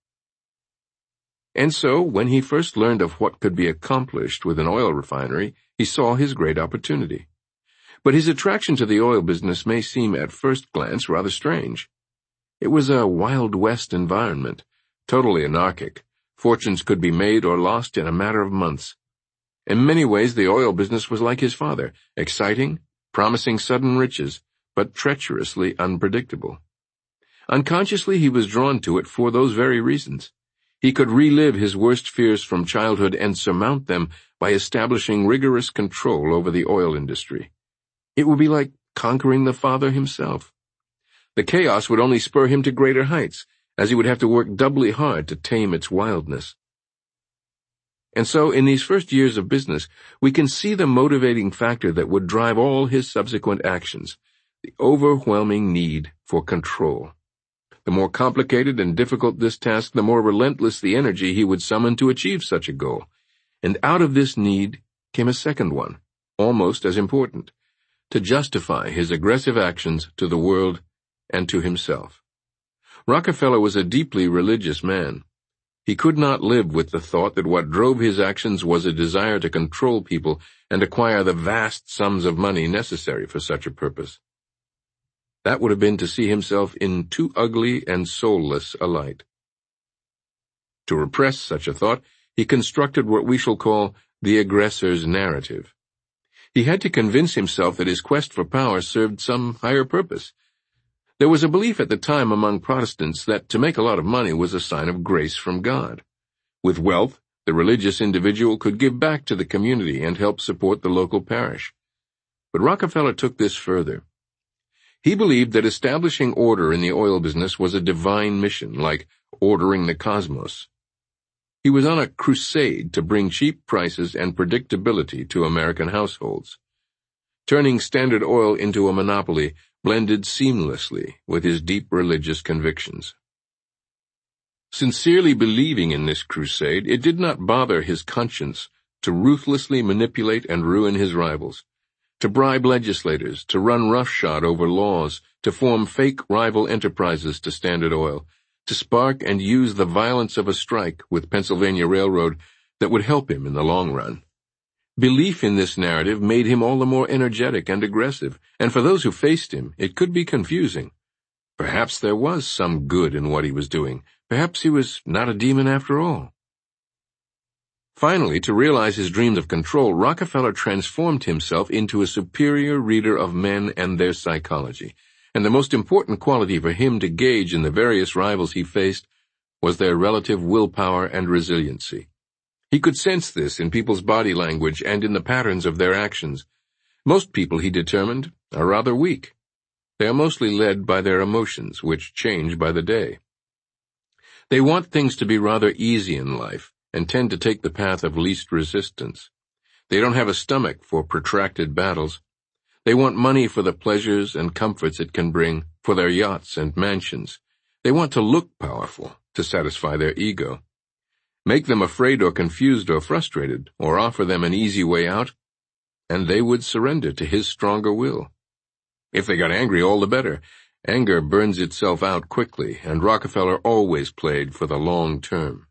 And so, when he first learned of what could be accomplished with an oil refinery, he saw his great opportunity. But his attraction to the oil business may seem at first glance rather strange. It was a Wild West environment, totally anarchic. Fortunes could be made or lost in a matter of months. In many ways, the oil business was like his father, exciting, promising sudden riches, but treacherously unpredictable. Unconsciously, he was drawn to it for those very reasons. He could relive his worst fears from childhood and surmount them by establishing rigorous control over the oil industry. It would be like conquering the father himself. The chaos would only spur him to greater heights, as he would have to work doubly hard to tame its wildness. And so, in these first years of business, we can see the motivating factor that would drive all his subsequent actions, the overwhelming need for control. The more complicated and difficult this task, the more relentless the energy he would summon to achieve such a goal. And out of this need came a second one, almost as important, to justify his aggressive actions to the world and to himself. Rockefeller was a deeply religious man. He could not live with the thought that what drove his actions was a desire to control people and acquire the vast sums of money necessary for such a purpose. That would have been to see himself in too ugly and soulless a light. To repress such a thought, he constructed what we shall call the aggressor's narrative. He had to convince himself that his quest for power served some higher purpose. There was a belief at the time among Protestants that to make a lot of money was a sign of grace from God. With wealth, the religious individual could give back to the community and help support the local parish. But Rockefeller took this further. He believed that establishing order in the oil business was a divine mission, like ordering the cosmos. He was on a crusade to bring cheap prices and predictability to American households. Turning Standard Oil into a monopoly blended seamlessly with his deep religious convictions. Sincerely believing in this crusade, it did not bother his conscience to ruthlessly manipulate and ruin his rivals, to bribe legislators, to run roughshod over laws, to form fake rival enterprises to Standard Oil, to spark and use the violence of a strike with Pennsylvania Railroad that would help him in the long run. Belief in this narrative made him all the more energetic and aggressive, and for those who faced him, it could be confusing. Perhaps there was some good in what he was doing. Perhaps he was not a demon after all. Finally, to realize his dreams of control, Rockefeller transformed himself into a superior reader of men and their psychology, and the most important quality for him to gauge in the various rivals he faced was their relative willpower and resiliency. He could sense this in people's body language and in the patterns of their actions. Most people, he determined, are rather weak. They are mostly led by their emotions, which change by the day. They want things to be rather easy in life and tend to take the path of least resistance. They don't have a stomach for protracted battles. They want money for the pleasures and comforts it can bring, for their yachts and mansions. They want to look powerful, to satisfy their ego. Make them afraid or confused or frustrated, or offer them an easy way out, and they would surrender to his stronger will. If they got angry, all the better. Anger burns itself out quickly, and Rockefeller always played for the long term.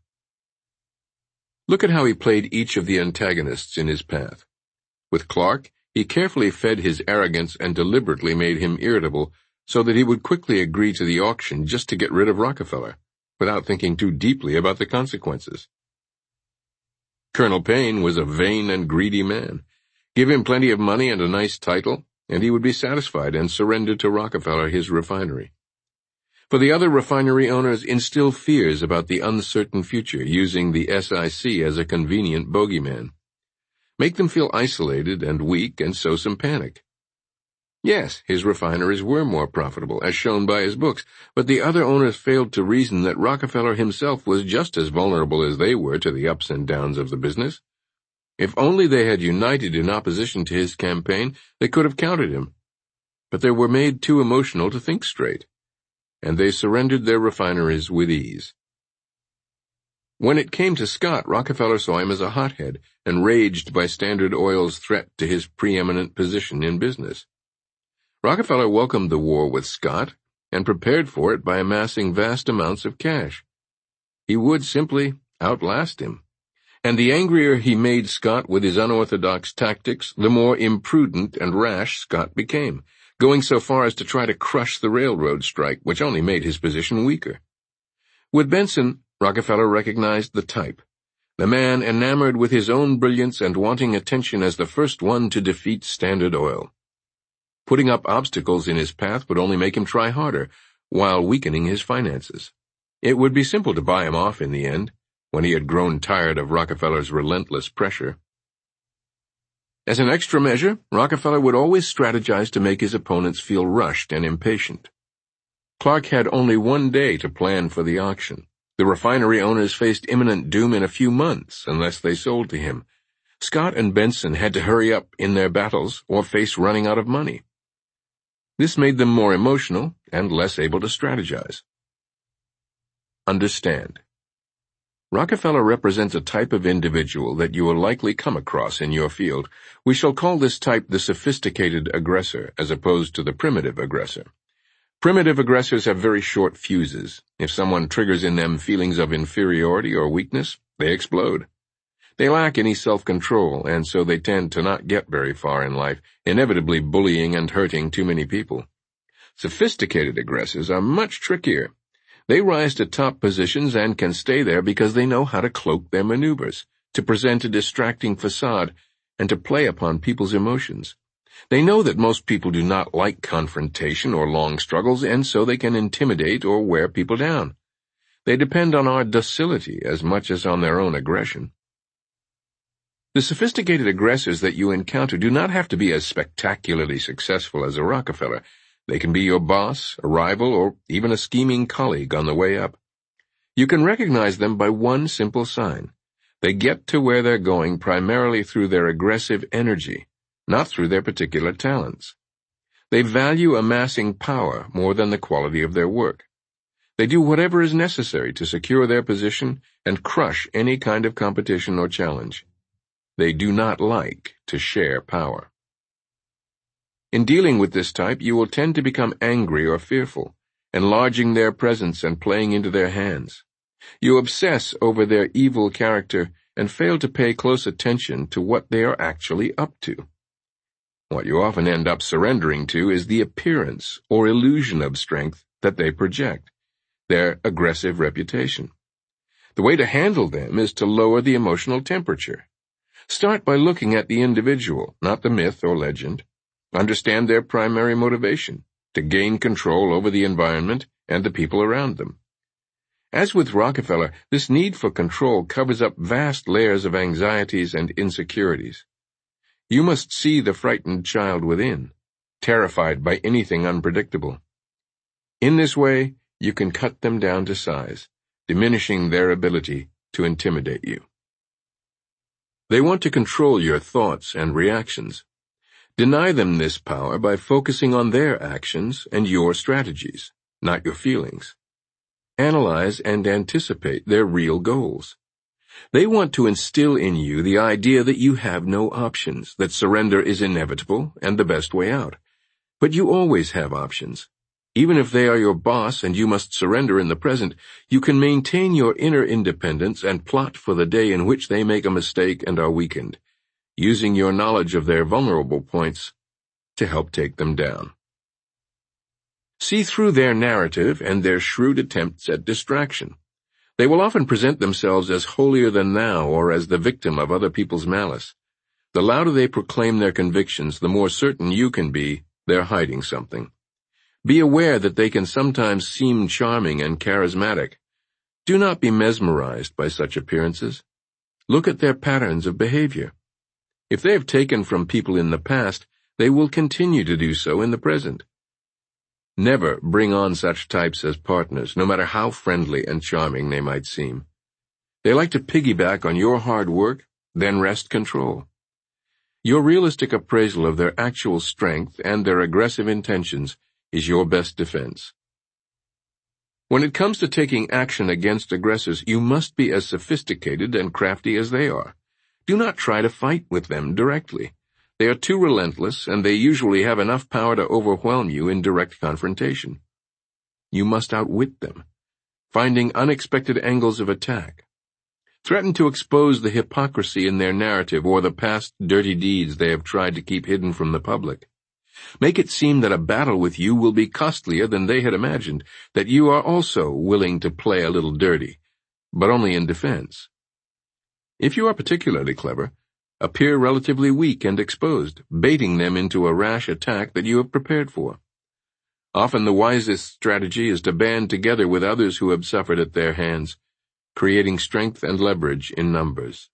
Look at how he played each of the antagonists in his path. With Clark, he carefully fed his arrogance and deliberately made him irritable so that he would quickly agree to the auction just to get rid of Rockefeller, without thinking too deeply about the consequences. Colonel Payne was a vain and greedy man. Give him plenty of money and a nice title, and he would be satisfied and surrender to Rockefeller his refinery. For the other refinery owners, instill fears about the uncertain future, using the S I C as a convenient bogeyman. Make them feel isolated and weak and sow some panic. Yes, his refineries were more profitable, as shown by his books, but the other owners failed to reason that Rockefeller himself was just as vulnerable as they were to the ups and downs of the business. If only they had united in opposition to his campaign, they could have countered him. But they were made too emotional to think straight, and they surrendered their refineries with ease. When it came to Scott, Rockefeller saw him as a hothead, enraged by Standard Oil's threat to his preeminent position in business. Rockefeller welcomed the war with Scott and prepared for it by amassing vast amounts of cash. He would simply outlast him. And the angrier he made Scott with his unorthodox tactics, the more imprudent and rash Scott became, going so far as to try to crush the railroad strike, which only made his position weaker. With Benson, Rockefeller recognized the type, the man enamored with his own brilliance and wanting attention as the first one to defeat Standard Oil. Putting up obstacles in his path would only make him try harder, while weakening his finances. It would be simple to buy him off in the end, when he had grown tired of Rockefeller's relentless pressure. As an extra measure, Rockefeller would always strategize to make his opponents feel rushed and impatient. Clark had only one day to plan for the auction. The refinery owners faced imminent doom in a few months unless they sold to him. Scott and Benson had to hurry up in their battles or face running out of money. This made them more emotional and less able to strategize. Understand. Rockefeller represents a type of individual that you will likely come across in your field. We shall call this type the sophisticated aggressor, as opposed to the primitive aggressor. Primitive aggressors have very short fuses. If someone triggers in them feelings of inferiority or weakness, they explode. They lack any self-control, and so they tend to not get very far in life, inevitably bullying and hurting too many people. Sophisticated aggressors are much trickier. They rise to top positions and can stay there because they know how to cloak their maneuvers, to present a distracting facade, and to play upon people's emotions. They know that most people do not like confrontation or long struggles, and so they can intimidate or wear people down. They depend on our docility as much as on their own aggression. The sophisticated aggressors that you encounter do not have to be as spectacularly successful as a Rockefeller. They can be your boss, a rival, or even a scheming colleague on the way up. You can recognize them by one simple sign. They get to where they're going primarily through their aggressive energy, not through their particular talents. They value amassing power more than the quality of their work. They do whatever is necessary to secure their position and crush any kind of competition or challenge. They do not like to share power. In dealing with this type, you will tend to become angry or fearful, enlarging their presence and playing into their hands. You obsess over their evil character and fail to pay close attention to what they are actually up to. What you often end up surrendering to is the appearance or illusion of strength that they project, their aggressive reputation. The way to handle them is to lower the emotional temperature. Start by looking at the individual, not the myth or legend. Understand their primary motivation, to gain control over the environment and the people around them. As with Rockefeller, this need for control covers up vast layers of anxieties and insecurities. You must see the frightened child within, terrified by anything unpredictable. In this way, you can cut them down to size, diminishing their ability to intimidate you. They want to control your thoughts and reactions. Deny them this power by focusing on their actions and your strategies, not your feelings. Analyze and anticipate their real goals. They want to instill in you the idea that you have no options, that surrender is inevitable and the best way out. But you always have options. Even if they are your boss and you must surrender in the present, you can maintain your inner independence and plot for the day in which they make a mistake and are weakened, using your knowledge of their vulnerable points to help take them down. See through their narrative and their shrewd attempts at distraction. They will often present themselves as holier than thou or as the victim of other people's malice. The louder they proclaim their convictions, the more certain you can be they're hiding something. Be aware that they can sometimes seem charming and charismatic. Do not be mesmerized by such appearances. Look at their patterns of behavior. If they have taken from people in the past, they will continue to do so in the present. Never bring on such types as partners, no matter how friendly and charming they might seem. They like to piggyback on your hard work, then wrest control. Your realistic appraisal of their actual strength and their aggressive intentions is your best defense. When it comes to taking action against aggressors, you must be as sophisticated and crafty as they are. Do not try to fight with them directly. They are too relentless, and they usually have enough power to overwhelm you in direct confrontation. You must outwit them, finding unexpected angles of attack. Threaten to expose the hypocrisy in their narrative or the past dirty deeds they have tried to keep hidden from the public. Make it seem that a battle with you will be costlier than they had imagined, that you are also willing to play a little dirty, but only in defense. If you are particularly clever, appear relatively weak and exposed, baiting them into a rash attack that you have prepared for. Often the wisest strategy is to band together with others who have suffered at their hands, creating strength and leverage in numbers.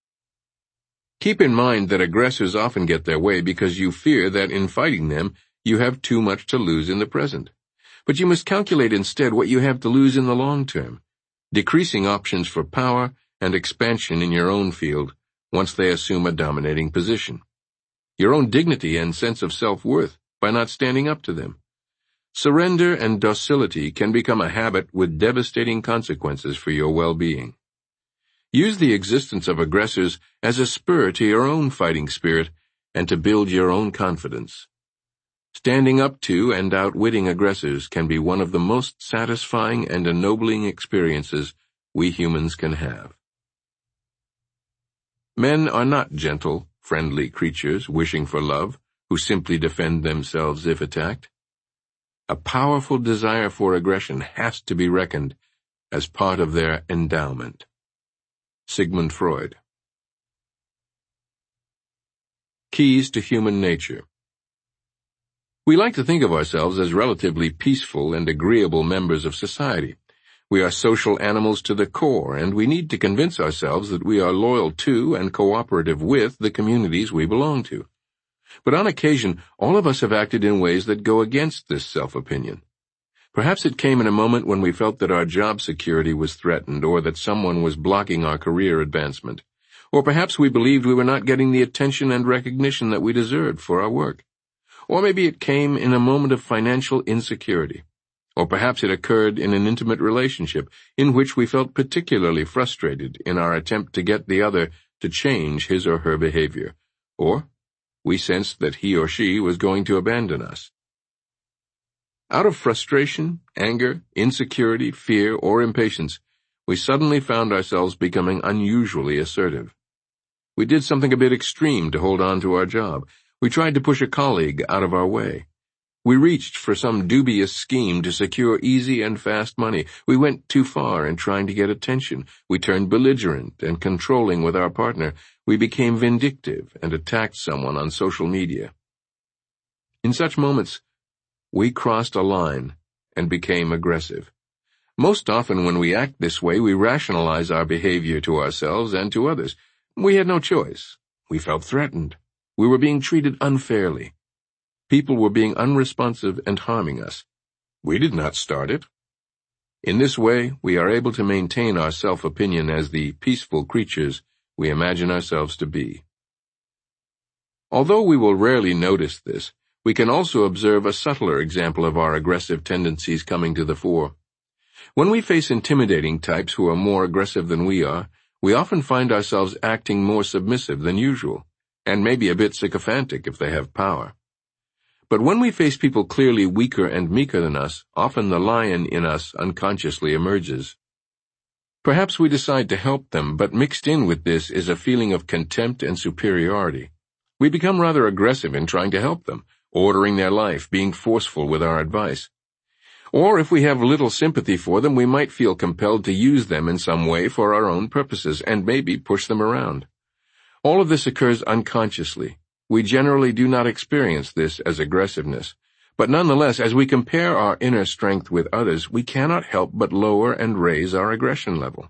Keep in mind that aggressors often get their way because you fear that in fighting them, you have too much to lose in the present. But you must calculate instead what you have to lose in the long term, decreasing options for power and expansion in your own field once they assume a dominating position. Your own dignity and sense of self-worth by not standing up to them. Surrender and docility can become a habit with devastating consequences for your well-being. Use the existence of aggressors as a spur to your own fighting spirit and to build your own confidence. Standing up to and outwitting aggressors can be one of the most satisfying and ennobling experiences we humans can have. Men are not gentle, friendly creatures wishing for love, who simply defend themselves if attacked. A powerful desire for aggression has to be reckoned as part of their endowment. Sigmund Freud. Keys to human nature. We like to think of ourselves as relatively peaceful and agreeable members of society. We are social animals to the core, and we need to convince ourselves that we are loyal to and cooperative with the communities we belong to. But on occasion, all of us have acted in ways that go against this self-opinion. Perhaps it came in a moment when we felt that our job security was threatened, or that someone was blocking our career advancement. Or perhaps we believed we were not getting the attention and recognition that we deserved for our work. Or maybe it came in a moment of financial insecurity. Or perhaps it occurred in an intimate relationship in which we felt particularly frustrated in our attempt to get the other to change his or her behavior. Or we sensed that he or she was going to abandon us. Out of frustration, anger, insecurity, fear, or impatience, we suddenly found ourselves becoming unusually assertive. We did something a bit extreme to hold on to our job. We tried to push a colleague out of our way. We reached for some dubious scheme to secure easy and fast money. We went too far in trying to get attention. We turned belligerent and controlling with our partner. We became vindictive and attacked someone on social media. In such moments, we crossed a line and became aggressive. Most often when we act this way, we rationalize our behavior to ourselves and to others. We had no choice. We felt threatened. We were being treated unfairly. People were being unresponsive and harming us. We did not start it. In this way, we are able to maintain our self-opinion as the peaceful creatures we imagine ourselves to be. Although we will rarely notice this, we can also observe a subtler example of our aggressive tendencies coming to the fore. When we face intimidating types who are more aggressive than we are, we often find ourselves acting more submissive than usual, and maybe a bit sycophantic if they have power. But when we face people clearly weaker and meeker than us, often the lion in us unconsciously emerges. Perhaps we decide to help them, but mixed in with this is a feeling of contempt and superiority. We become rather aggressive in trying to help them, ordering their life, being forceful with our advice. Or if we have little sympathy for them, we might feel compelled to use them in some way for our own purposes and maybe push them around. All of this occurs unconsciously. We generally do not experience this as aggressiveness, but nonetheless, as we compare our inner strength with others, we cannot help but lower and raise our aggression level.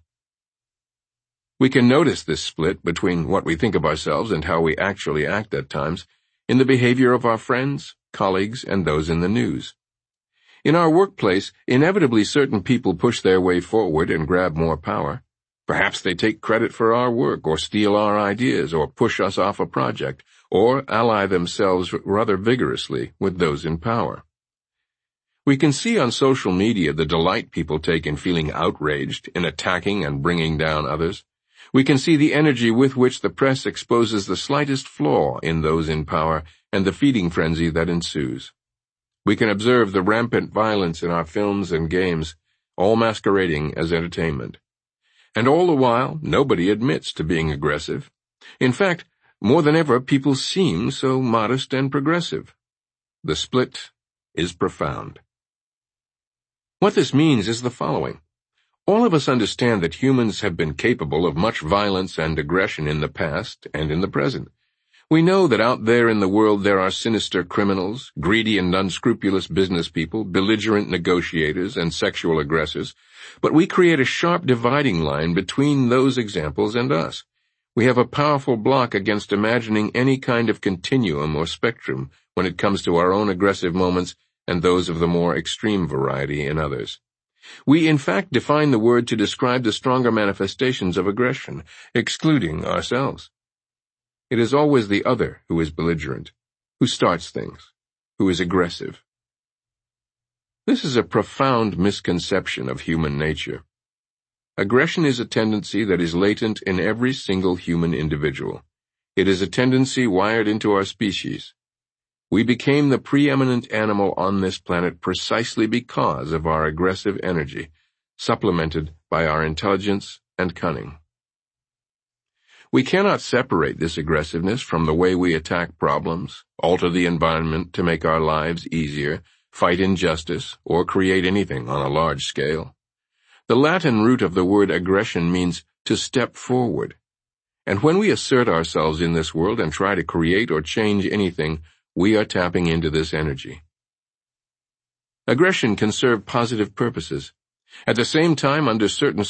We can notice this split between what we think of ourselves and how we actually act at times in the behavior of our friends, colleagues, and those in the news. In our workplace, inevitably certain people push their way forward and grab more power. Perhaps they take credit for our work, or steal our ideas, or push us off a project, or ally themselves rather vigorously with those in power. We can see on social media the delight people take in feeling outraged, in attacking and bringing down others. We can see the energy with which the press exposes the slightest flaw in those in power and the feeding frenzy that ensues. We can observe the rampant violence in our films and games, all masquerading as entertainment. And all the while, nobody admits to being aggressive. In fact, more than ever, people seem so modest and progressive. The split is profound. What this means is the following. All of us understand that humans have been capable of much violence and aggression in the past and in the present. We know that out there in the world there are sinister criminals, greedy and unscrupulous business people, belligerent negotiators, and sexual aggressors, but we create a sharp dividing line between those examples and us. We have a powerful block against imagining any kind of continuum or spectrum when it comes to our own aggressive moments and those of the more extreme variety in others. We in fact define the word to describe the stronger manifestations of aggression, excluding ourselves. It is always the other who is belligerent, who starts things, who is aggressive. This is a profound misconception of human nature. Aggression is a tendency that is latent in every single human individual. It is a tendency wired into our species. We became the preeminent animal on this planet precisely because of our aggressive energy, supplemented by our intelligence and cunning. We cannot separate this aggressiveness from the way we attack problems, alter the environment to make our lives easier, fight injustice, or create anything on a large scale. The Latin root of the word aggression means to step forward. And when we assert ourselves in this world and try to create or change anything, we are tapping into this energy. Aggression can serve positive purposes. At the same time, under certain